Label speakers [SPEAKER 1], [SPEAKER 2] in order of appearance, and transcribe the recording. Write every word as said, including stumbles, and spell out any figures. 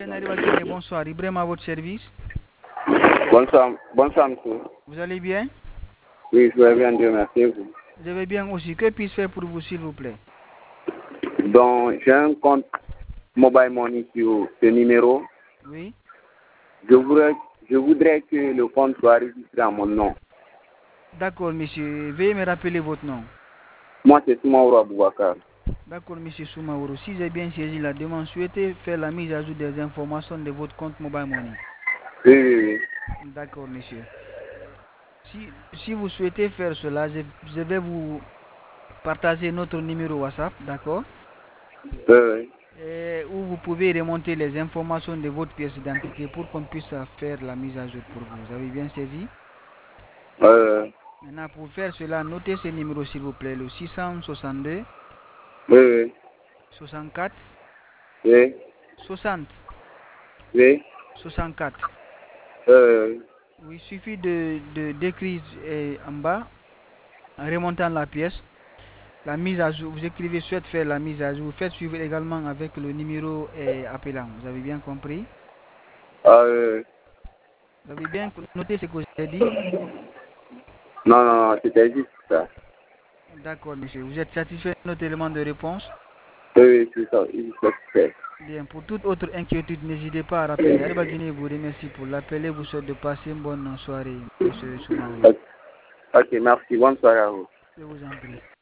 [SPEAKER 1] Bonsoir, Ibrahim à votre service.
[SPEAKER 2] Bonsoir, bonsoir monsieur.
[SPEAKER 1] Vous allez bien?
[SPEAKER 2] Oui, je vais bien, Dieu merci. Vous.
[SPEAKER 1] Je vais bien aussi. Que puis-je faire pour vous, s'il vous plaît?
[SPEAKER 2] Donc, j'ai un compte Mobile Money sur ce numéro.
[SPEAKER 1] Oui.
[SPEAKER 2] Je voudrais, je voudrais que le compte soit enregistré à mon nom.
[SPEAKER 1] D'accord, monsieur. Veuillez me rappeler votre nom.
[SPEAKER 2] Moi, c'est Soumaoro Aboubakar.
[SPEAKER 1] D'accord, monsieur Soumaoro. Si j'ai bien saisi la demande, souhaitez faire la mise à jour des informations de votre compte Mobile Money.
[SPEAKER 2] Oui, oui, oui.
[SPEAKER 1] D'accord, monsieur. Si, si vous souhaitez faire cela, je, je vais vous partager notre numéro WhatsApp, d'accord?
[SPEAKER 2] Oui, oui.
[SPEAKER 1] Et où vous pouvez remonter les informations de votre pièce d'identité pour qu'on puisse faire la mise à jour pour vous. Vous avez bien saisi?
[SPEAKER 2] Euh,
[SPEAKER 1] Maintenant, pour faire cela, notez ce numéro s'il vous plaît, le six cent soixante-deux,
[SPEAKER 2] oui, oui.
[SPEAKER 1] soixante-quatre,
[SPEAKER 2] Oui,
[SPEAKER 1] soixante,
[SPEAKER 2] oui.
[SPEAKER 1] soixante-quatre.
[SPEAKER 2] Euh,
[SPEAKER 1] Oui, il suffit de, de d'écrire eh, en bas, en remontant la pièce, la mise à jour. Vous écrivez souhaite faire la mise à jour. Vous faites suivre également avec le numéro eh, appelant. Vous avez bien compris?
[SPEAKER 2] euh,
[SPEAKER 1] Vous avez bien noté ce que j'ai dit?
[SPEAKER 2] non, non, non, c'était juste ça.
[SPEAKER 1] D'accord, monsieur. Vous êtes satisfait de notre élément de réponse?
[SPEAKER 2] Oui, oui, c'est ça. C'est ça.
[SPEAKER 1] Bien, pour toute autre inquiétude, n'hésitez pas à rappeler. Arriba Guinée vous remercie pour l'appel et vous souhaite de passer une bonne soirée, monsieur Soumaoro.
[SPEAKER 2] Ok, merci. Bonne soirée à vous.
[SPEAKER 1] Je vous en prie.